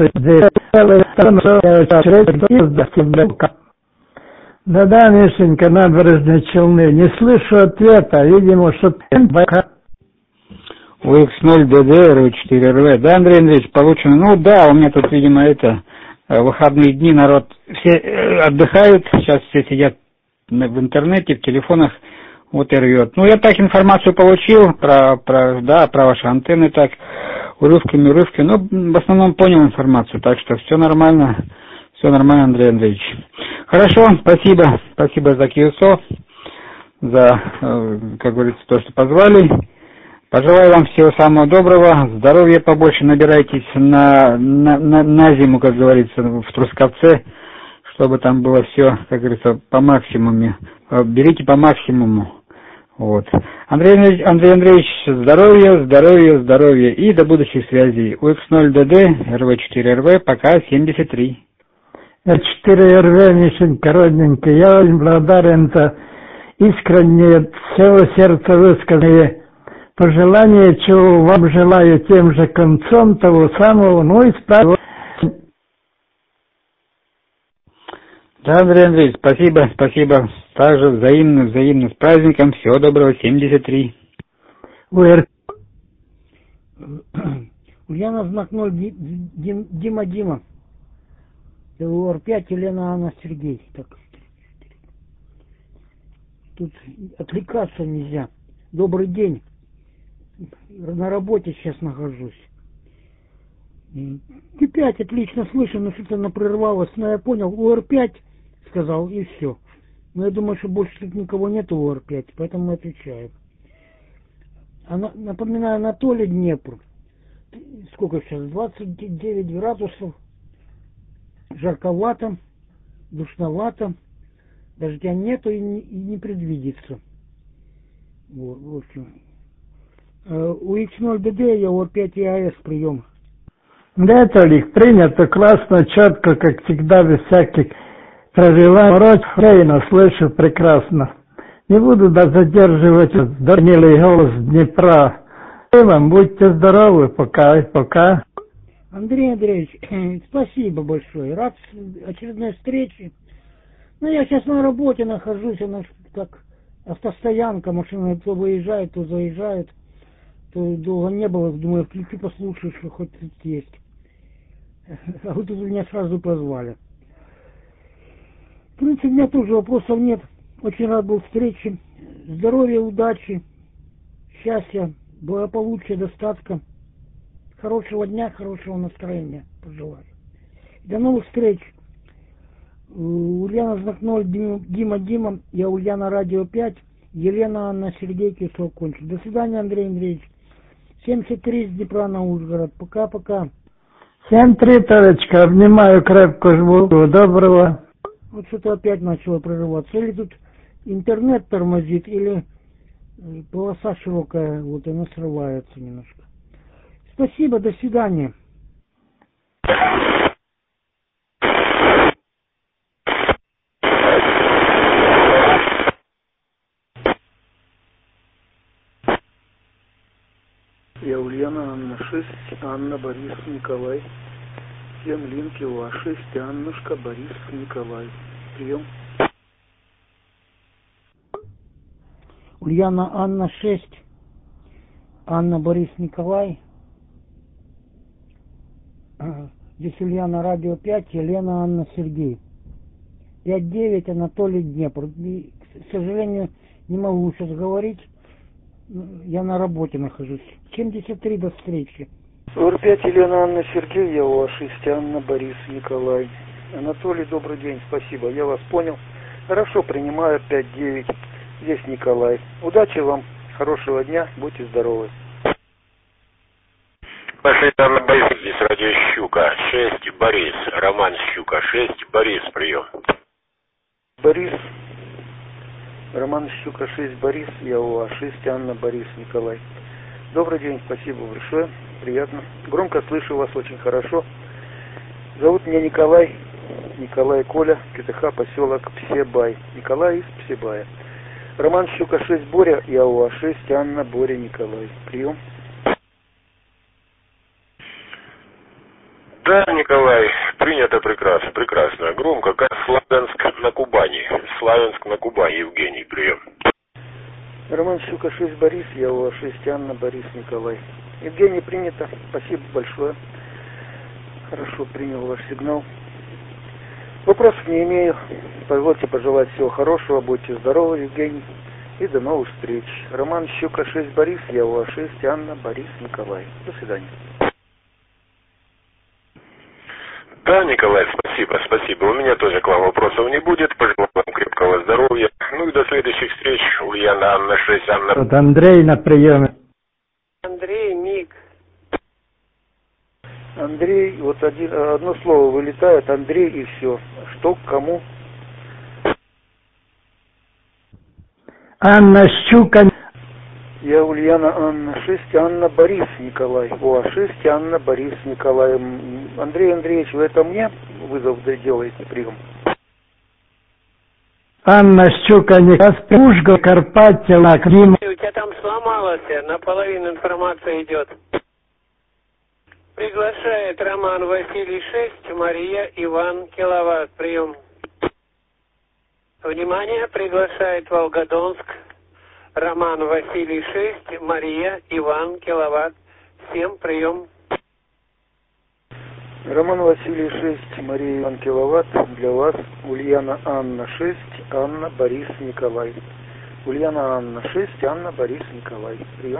B: да-да, Мишенька, набережные Челны. Не слышу ответа, видимо, что...
K: У икс ноль дэ дэ эр вэ четыре эр вэ. Да, Андрей Андреевич, получено. Ну да, у меня тут, видимо, это... выходные дни народ все отдыхают, сейчас все сидят в интернете, в телефонах, вот и рвет. Ну, я так информацию получил про, про, да, про ваши антенны, так, урывками, урывками, но в основном понял информацию, так что все нормально, все нормально, Андрей Андреевич. Хорошо, спасибо, спасибо за КИОСО, за, как говорится, то, что позвали. Пожелаю вам всего самого доброго, здоровья побольше набирайтесь на, на, на, на зиму, как говорится, в Трусковце, чтобы там было все, как говорится, по максимуму. Берите по максимуму. Вот. Андрей Андреевич, Андрей Андреевич, здоровья, здоровья, здоровья и до будущих связей. у икс ноль дэ дэ, эр вэ четыре эр вэ, пока семьдесят три.
B: эр четыре эр вэ, Мишенька, родненький, я очень благодарен за искренние, всего сердца высказанные пожелания, чего вам желаю тем же концом того самого, ну и справа.
K: Да, Андрей Андреевич, спасибо, спасибо. Также взаимно, взаимно, с праздником. Всего доброго, семьдесят три.
H: Ульяна, знак ноль, Дима, Дима. эл эр пять, Елена, Анна, Сергей. Так. Тут отвлекаться нельзя. Добрый день. На работе сейчас нахожусь. И пять отлично слышу, но что-то она прервалась. Но я понял, у эр пять сказал, и все. Но я думаю, что больше тут никого нет у эр пять, поэтому мы отвечаем. Она, напоминаю, Анатолий, Днепр. Сколько сейчас? двадцать девять градусов. Жарковато, душновато. Дождя нету и не, и не предвидится. Вот, в общем. У икс ноль дэ дэ я у эр пять и а эс прием.
B: Да, Толик, принято, классно, четко, как всегда, без всяких прорываний. Рейно, слышу прекрасно. Не буду да задерживать милый голос Днепра. И вам будьте здоровы, пока, пока.
H: Андрей Андреевич, спасибо большое. Рад очередной встрече. Ну, я сейчас на работе нахожусь, она как автостоянка, машина то выезжает, то заезжает. То долго не было, думаю, включу, послушаю, что хоть тут есть. А вы тут меня сразу позвали. В принципе, у меня тоже вопросов нет. Очень рад был встрече. Здоровья, удачи, счастья, благополучия, достатка. Хорошего дня, хорошего настроения пожелаю. До новых встреч. Ульяна знак ноль, Дима Дима, я Ульяна Радио пять, Елена Анна Сергей Кисов кончил. До свидания, Андрей Андреевич. семьдесят три с Днепра на Ужгород. Пока-пока.
B: семь три, Толечка, обнимаю крепко, жму. Всего доброго.
H: Вот что-то опять начало прорываться. Или тут интернет тормозит, или полоса широкая, вот она срывается немножко. Спасибо, до свидания.
L: Я Ульяна Анна шесть, Анна Борис Николай. семь Линки УА шесть, Аннушка Борис Николай. Прием.
H: Ульяна Анна шесть, Анна Борис Николай. Здесь Ульяна Радио пять, Елена Анна Сергей. пять девять, Анатолий Днепр. И, к сожалению, не могу сейчас говорить. Я на работе нахожусь. семьдесят три, до встречи.
L: УР пять, Елена Анна Сергей, я УА шесть, Анна Борис Николай. Анатолий, добрый день, спасибо, я вас понял. Хорошо, принимаю пять девять. Здесь Николай. Удачи вам, хорошего дня, будьте здоровы.
M: Пошли там на Борис, здесь радио Щука шесть, Борис, Роман Щука шесть, Борис, прием.
L: Борис, Роман Щука шесть, Борис, я УА шесть, Анна Борис Николай. Добрый день, спасибо большое, приятно. Громко слышу вас очень хорошо. Зовут меня Николай, Николай Коля, КТХ, поселок Псебай. Николай из Псебая. Роман Щука шесть, Боря, я УА шесть, Анна, Боря, Николай. Прием.
M: Да, Николай, принято прекрасно, прекрасно. Громко, как Славянск на Кубани. Славянск на Кубани, Евгений, прием.
L: Роман Щука шесть, Борис, я УА шесть, Анна, Борис, Николай. Евгений, принято. Спасибо большое. Хорошо, принял ваш сигнал. Вопросов не имею. Позвольте пожелать всего хорошего. Будьте здоровы, Евгений. И до новых встреч. Роман Щука шесть, Борис, я УА шесть, Анна, Борис, Николай. До свидания.
M: Да, Николай, спасибо, спасибо. У меня тоже к вам вопросов не будет. Пожелаю вам крепкого здоровья. Ну и до следующих встреч. Ульяна Анна шесть, Анна.
B: Вот Андрей на приеме.
D: Андрей, Ник.
L: Андрей, вот один, одно слово вылетает, Андрей и все. Что к кому?
B: Анна Щука.
L: Я Ульяна Анна шесть, Анна Борис Николай. УА шесть, Анна Борис Николай. Андрей Андреевич, вы это мне вызов делаете, прием?
B: Анна Щука, Никаспушга, Карпатья, Лакрим.
D: У тебя там сломалось, наполовину информация идет. Приглашает Роман Василий шесть, Мария Иван Киловатт. Прием. Внимание, приглашает Волгодонск. Роман Василий шесть, Мария Иван Киловатт. Всем прием.
L: Роман Василий шесть, Мария Иван Киловатт. Для вас Ульяна Анна шесть, Анна Борис Николай. Ульяна Анна шесть, Анна Борис Николай. Прием.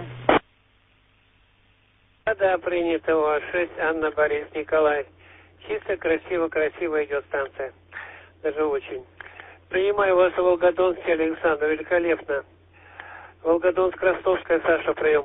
D: Да, принято УА шесть, Анна Борис Николай. Чисто, красиво, красиво идет станция. Даже очень. Принимаю вас в Волгодонске, Александр. Великолепно. Волгодонск, Ростовская, Саша, прием.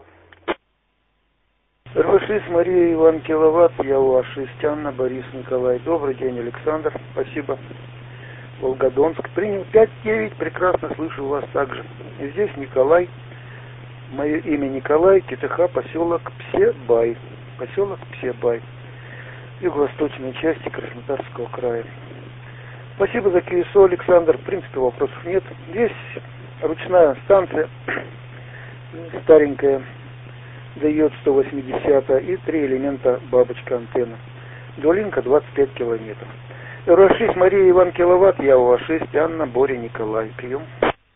L: эр шесть, Мария Иван Киловатт, я УА шесть, Анна Борис Николай. Добрый день, Александр. Спасибо. Волгодонск. Принял пять девять, прекрасно слышу вас также. И здесь Николай. Мое имя Николай, КТХ, поселок Псебай. Поселок Псебай. Юго-восточной части Краснодарского края. Спасибо за КСО, Александр. В принципе, вопросов нет. Здесь ручная станция, старенькая. дает сто восемьдесят и три элемента бабочка антенна. Долинка двадцать пять километров. эр вэ шесть Мария Иван киловатт, я у шесть Анна Боря Николай. Прием.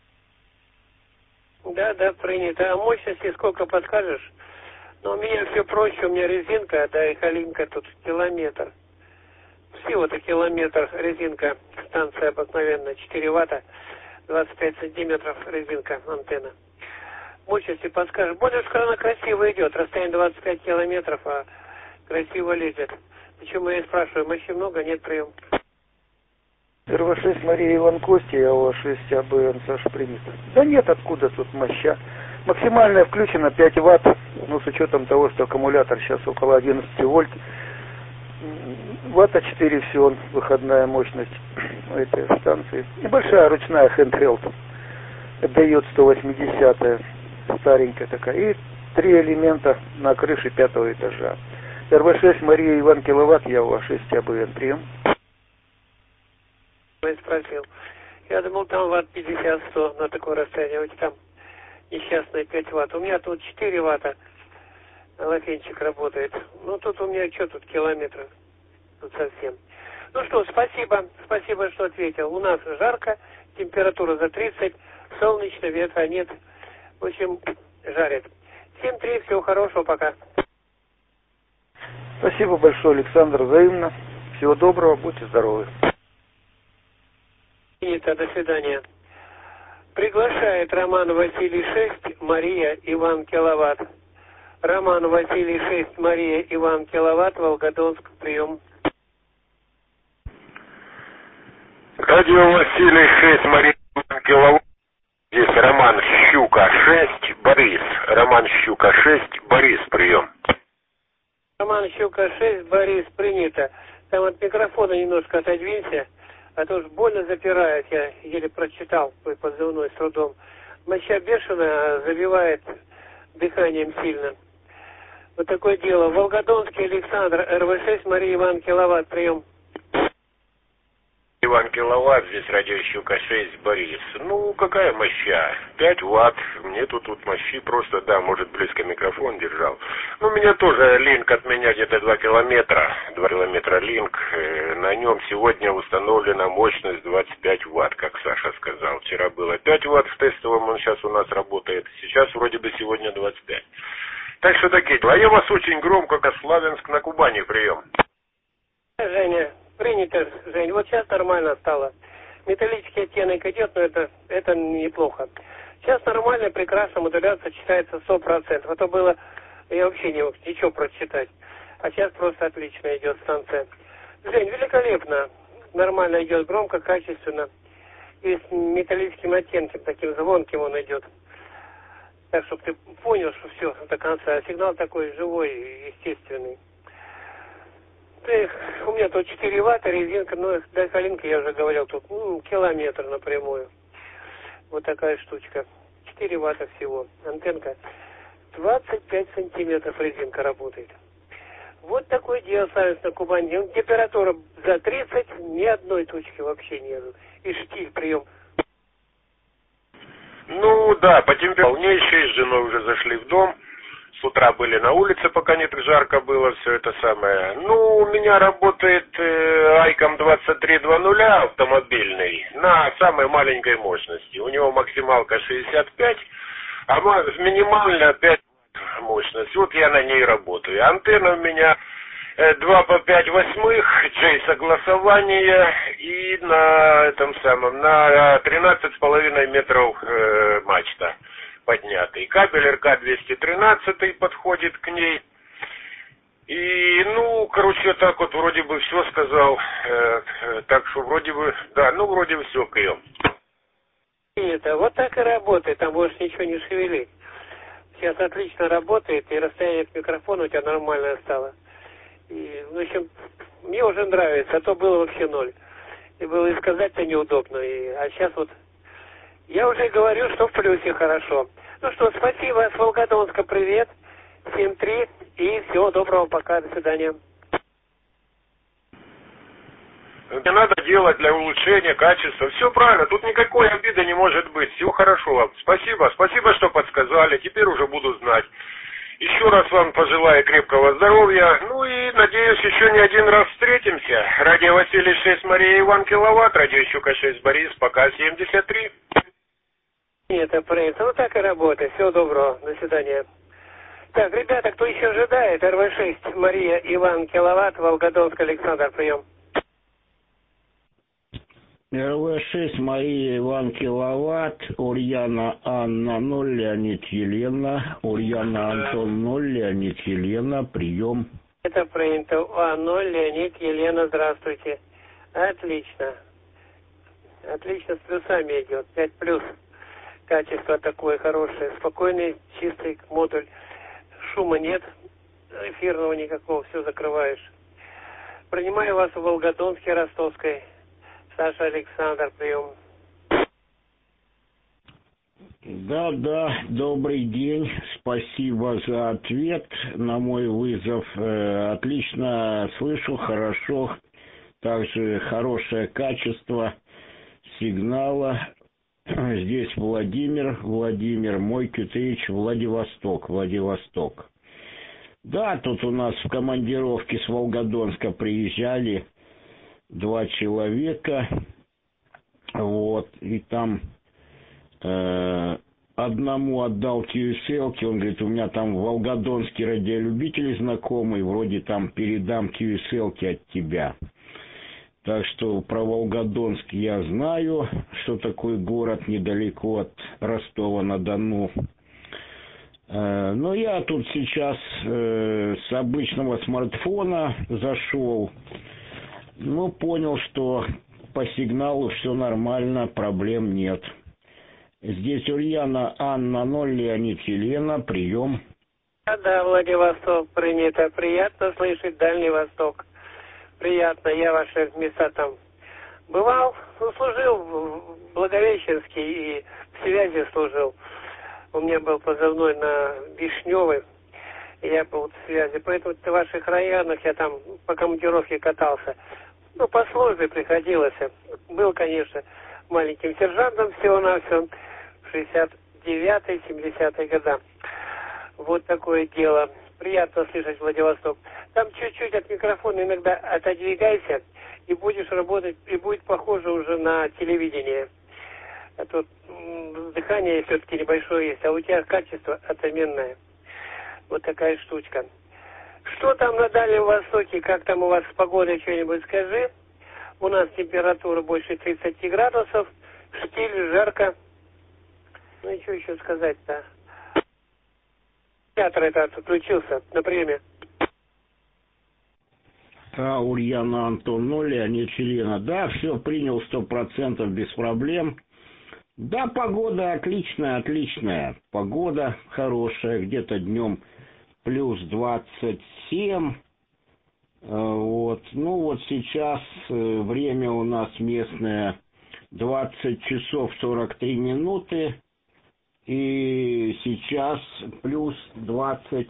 D: Да, да, принято. А мощности сколько подскажешь? Но у меня все проще, у меня резинка, да, и халинка тут километр. Всего-то километр резинка, станция обыкновенная, четыре ватта, двадцать пять сантиметров резинка, антенна. Мощности подскажешь. Более уж она красиво идет, расстояние двадцать пять километров, а красиво лезет. Почему я и спрашиваю, мощи много, нет, прием.
L: эр вэ шесть Мария Иван Кости, я у шесть А Б Н Саша принято. Да нет, откуда тут моща. Максимальная включена пять ватт, ну с учетом того, что аккумулятор сейчас около одиннадцать вольт. Ватта четыре всего выходная мощность этой станции. Небольшая ручная handheld. Дает сто восемьдесят, старенькая такая. И три элемента на крыше пятого этажа. эр вэ шесть Мария Иван киловатт, я у шесть А Б Н. Прием.
D: Я спросил. Я думал, там ватт пятьдесят-сто на такое расстояние. Вот там несчастные пять ватт. У меня тут четыре ватта. Лафенчик работает. Ну тут у меня что тут километров? Тут совсем. Ну что, спасибо. Спасибо, что ответил. У нас жарко, температура за тридцать, солнечно, ветра нет. В общем, жарит. семь три, всего хорошего, пока.
L: Спасибо большое, Александр, взаимно. Всего доброго, будьте здоровы.
D: Принято, до свидания. Приглашает Роман Василий шесть, Мария Иван киловатт. Роман Василий шесть, Мария Иван киловатт, Волгодонск, прием.
M: Радио Василий шесть, Мария Иван киловатт. Здесь Роман Щука шесть, Борис. Роман Щука шесть, Борис, прием.
D: Роман Щука шесть, Борис, принято. Там от микрофона немножко отодвинься, а то уж больно запирает, я еле прочитал твой позывной с трудом. Моща бешеная, забивает дыханием сильно. Вот такое дело. Волгодонский Александр, эр вэ шесть, Мария Иван киловатт, прием.
M: Иван киловатт, здесь радио Щука шесть, Борис. Ну, какая моща? пять ватт. Нету тут мощи, просто, да, может, близко микрофон держал. Ну, у меня тоже линк от меня где-то два километра. два километра линк. На нем сегодня установлена мощность двадцать пять ватт, как Саша сказал. Вчера было пять ватт в тестовом, он сейчас у нас работает. Сейчас вроде бы сегодня двадцать пять. Так что такие. А я вас очень громко, как Славянск на Кубани, прием.
D: Женя. Принято, Жень. Вот сейчас нормально стало. Металлический оттенок идет, но это, это неплохо. Сейчас нормально, прекрасно, модуляция читается сто процентов. А то было, я вообще не мог ничего прочитать. А сейчас просто отлично идет станция. Жень, великолепно. Нормально идет, громко, качественно. И с металлическим оттенком, таким звонким он идет. Так, чтобы ты понял, что все до конца. Сигнал такой живой, естественный. Эх, у меня тут четыре ватта, резинка, ну, до калинки я уже говорил, тут ну, километр напрямую. Вот такая штучка. четыре ватта всего. Антенка. двадцать пять сантиметров резинка работает. Вот такое дело, Славянск на Кубани. Температура за тридцать, ни одной точки вообще нету. И штиль, прием.
M: Ну, да, по температуре полнейшей, с женой уже зашли в дом. С утра были на улице, пока не так жарко было, все это самое. Ну, у меня работает э, Айком двадцать три два ноль автомобильный на самой маленькой мощности. У него максималка шестьдесят пять, а минимальная пять мощность. Вот я на ней работаю. Антенна у меня э, два по пять восьмых, джей согласование и на этом самом, на тринадцать с половиной метров э, мачта. Поднятый. Кабель эр ка двести тринадцать подходит к ней. И, ну, короче, так вот вроде бы все сказал. Э, э, так что вроде бы, да, ну, вроде бы все, прием.
D: Это вот так и работает, там больше ничего не шевелить. Сейчас отлично работает, и расстояние к микрофону у тебя нормальное стало. И, в общем, мне уже нравится, а то было вообще ноль. И было и сказать-то неудобно. И, а сейчас вот я уже говорю, что в плюсе хорошо. Ну что, спасибо, с Волгодонска привет. семь три и всего доброго, пока, до свидания.
M: Не надо делать для улучшения качества. Все правильно, тут никакой обиды не может быть. Все хорошо. Спасибо, спасибо, что подсказали. Теперь уже буду знать. Еще раз вам пожелаю крепкого здоровья. Ну и надеюсь, еще не один раз встретимся. Радио Василий шесть Мария Иван Киловатт, радио Щука шесть Борис, пока семьдесят три.
D: Это принято. Ну так и работает. Всего доброго. До свидания. Так, ребята, кто еще ожидает? эр вэ шесть Мария Иван Киловатт, Волгодонск, Александр, прием.
N: эр вэ шесть Мария Иван Киловатт, Ульяна Анна ноль, Леонид Елена, Ульяна Антон ноль, Леонид Елена, прием.
D: Это принято. А ноль, Леонид Елена, здравствуйте. Отлично. Отлично, с плюсами идет. пять плюс. Качество такое хорошее. Спокойный, чистый модуль. Шума нет. Эфирного никакого. Все закрываешь. Принимаю вас в Волгодонске, Ростовской. Саша Александр, прием.
N: Да, да, добрый день. Спасибо за ответ на мой вызов. Э, отлично слышу, хорошо. Также хорошее качество сигнала. Здесь Владимир, Владимир, мой Кютрич, Владивосток, Владивосток. Да, тут у нас в командировке с Волгодонска приезжали два человека, вот, и там э, одному отдал кью эс эл, он говорит, у меня там в Волгодонске радиолюбители знакомый, вроде там передам кью эс эл от тебя. Так что про Волгодонск я знаю, что такой город недалеко от Ростова-на-Дону. Э, но я тут сейчас э, с обычного смартфона зашел. Ну, понял, что по сигналу все нормально, проблем нет. Здесь Ульяна Анна ноль, Леонид Елена, прием.
D: Да, да, Владивосток принято. Приятно слышать Дальний Восток. Приятно, я ваши места там бывал, ну, служил в Благовещенске и в связи служил. У меня был позывной на Вишневый, я был в связи. Поэтому в ваших районах я там по командировке катался. Ну, по службе приходилось. Был, конечно, маленьким сержантом всего-навсего в шестьдесят девятые семидесятые года. Вот такое дело. Приятно слышать Владивосток. Там чуть-чуть от микрофона иногда отодвигайся, и будешь работать, и будет похоже уже на телевидение. А тут дыхание все-таки небольшое есть, а у тебя качество отменное. Вот такая штучка. Что там на Дальнем Востоке, как там у вас с погодой, что-нибудь скажи. У нас температура больше тридцати градусов, штиль, жарко. Ну и что еще сказать-то? Театр этот отключился на приеме.
N: А, Ульяна Антон ноль, Леонид Елена. Да, все, принял сто процентов без проблем. Да, погода отличная, отличная. Погода хорошая, где-то днем плюс двадцать семь. Вот. Ну вот сейчас время у нас местное двадцать часов сорок три минуты. И сейчас плюс двадцать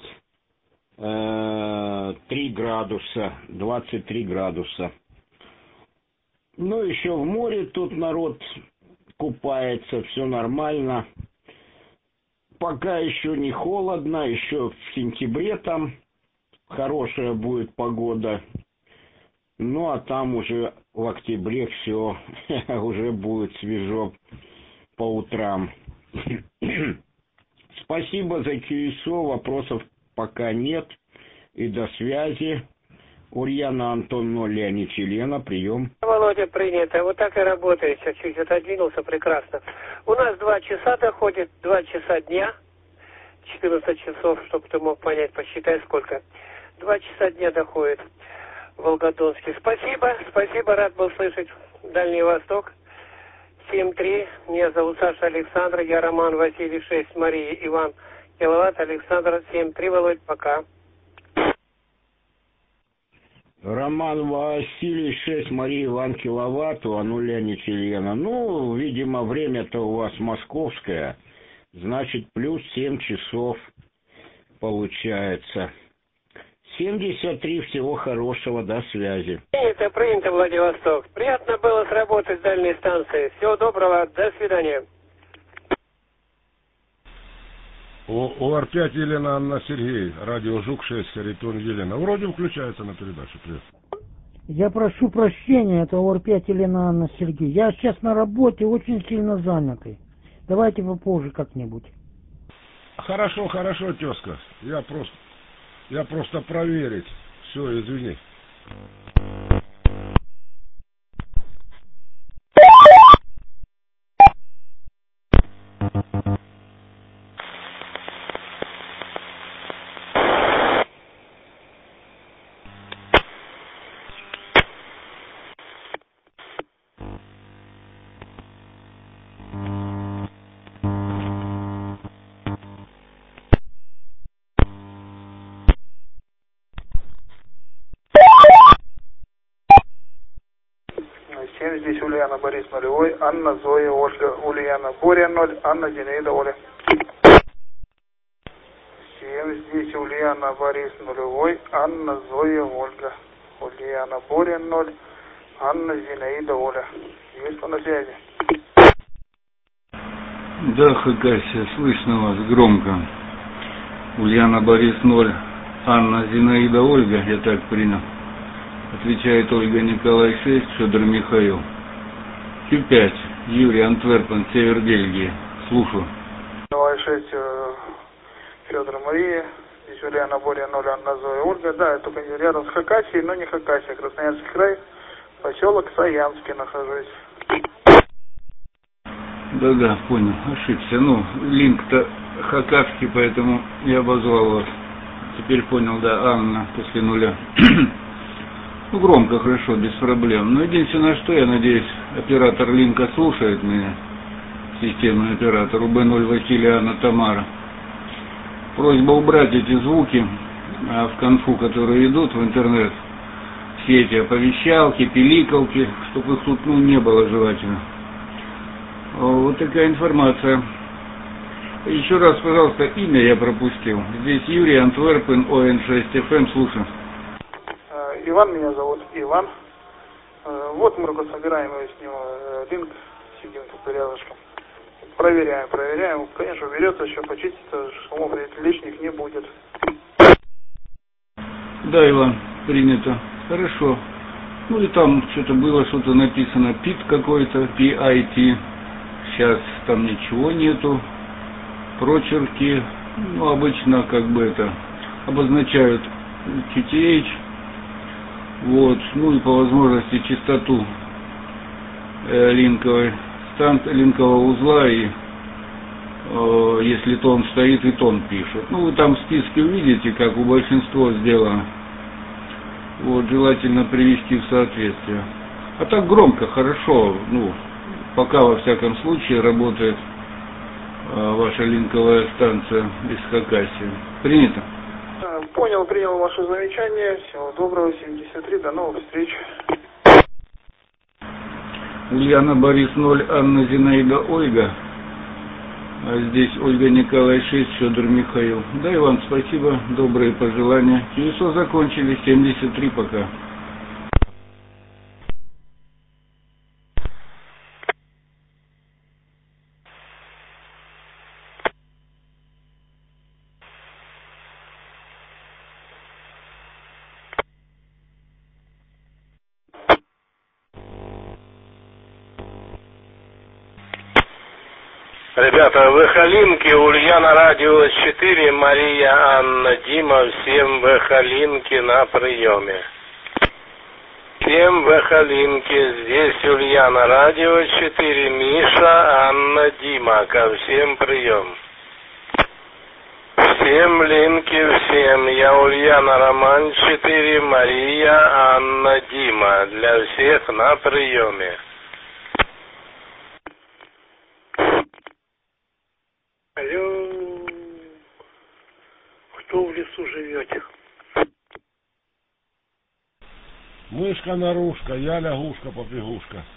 N: три градуса. двадцать три градуса. Ну, еще в море тут народ купается, все нормально. Пока еще не холодно, еще в сентябре там хорошая будет погода. Ну, а там уже в октябре все уже будет свежо по утрам. Спасибо за кью эс о, вопросов пока нет. И до связи. Ульяна Антон ноль, Леонид Елена, прием.
D: Володя, принято. Вот так и работает. Сейчас чуть отодвинулся, прекрасно. У нас два часа доходит, два часа дня. четырнадцать часов, чтобы ты мог понять, посчитай сколько. Два часа дня доходит в Волгодонске. Спасибо, спасибо, рад был слышать Дальний Восток. семь три, меня зовут Саша Александр, я Роман Василий шесть, Мария Иван Киловатт, Александр семь три, Володь, пока.
N: Роман Василий шесть, Мария Иван Киловатт, а ну Леонид Елена. Ну, видимо, время-то у вас московское, значит, плюс семь часов получается. семьдесят три, всего хорошего, до связи.
D: Это принято, Владивосток. Приятно было сработать с дальней станции. Всего доброго, до свидания.
O: О эр пять Елена Анна Сергей, радио Жук шесть, Харитон Елена. Вроде включается на передачу. Привет.
H: Я прошу прощения, это о эр пять Елена Анна Сергей. Я сейчас на работе, очень сильно занятый. Давайте попозже как-нибудь.
O: Хорошо, хорошо, тезка. Я просто, я просто проверить. Все, извини.
L: семь, здесь Ульяна, Борис нулевой, Анна, Зоя, Ольга, Ульяна, Боря ноль, Анна, Зинаида, Оля. семь, здесь Ульяна, Борис нулевой, Анна, Зоя, Ольга, Ульяна, Боря ноль, Анна, Зинаида, Оля. Есть кто на связи?
F: Да, Хакасия, слышно вас громко. Ульяна, Борис ноль, Анна, Зинаида, Ольга, я так принял. Отвечает Ольга, Николай шесть, Федор Михаил. Q пять, Юрий, Антверпен, Север Бельгии. Слушаю.
L: Николай шесть, Федор Мария. Здесь Ульяна, Боря ноль, Анна, Зоя, Ольга. Да, я только рядом с Хакасией, но не Хакасия. Красноярский край, поселок Саянский нахожусь.
F: Да-да, понял, ошибся. Ну, линк-то хакасский, поэтому я обозвал вас. Теперь понял, да, Анна после нуля. Ну, громко, хорошо, без проблем. Но единственное, что, я надеюсь, оператор линка слушает меня, системный оператор, У Б ноль Василия Анна Тамара. Просьба убрать эти звуки а в конфу, которые идут в интернет, все эти оповещалки, пиликалки, чтобы их тут, ну, не было желательно. Вот такая информация. Еще раз, пожалуйста, имя я пропустил. Здесь Юрий, Антверпен, О Н шесть Ф М, слушаю.
L: Иван меня зовут, Иван. Вот мы только собираем с него линк, сидим тут рядышком. Проверяем, проверяем. Конечно, берется еще почистится, шумов лишних не будет.
F: Да, Иван, принято. Хорошо. Ну и там что-то было, что-то написано, пит какой-то, пи ай ти. Сейчас там ничего нету. Прочерки, ну, обычно как бы это обозначают Q T H. Вот, ну и по возможности частоту э, линковой стант, линкового узла, и э, если тон стоит, и тон пишет. Ну, вы там в списке увидите, как у большинства сделано. Вот, желательно привести в соответствие. А так громко, хорошо, ну, пока во всяком случае работает э, ваша линковая станция из Хакасии. Принято?
L: Понял, принял ваше замечание. Всего доброго, семьдесят три, до новых встреч.
F: Ульяна, Борис ноль, Анна, Зинаида, Ольга. А здесь Ольга, Николай шесть, Федор Михаил. Да, Иван, спасибо, добрые пожелания. Чудеса закончились, семьдесят три пока.
M: Ребята, в Эхолинке, Ульяна, радио четыре, Мария, Анна, Дима, всем в Эхолинке на приеме. Всем в Эхолинке, здесь Ульяна, радио четыре, Миша, Анна, Дима, ко всем прием. Всем линки, всем, я Ульяна, Роман четыре, Мария, Анна, Дима, для всех на приеме.
D: Алло, кто в лесу живете?
O: Мышка нарушка, я лягушка побегушка.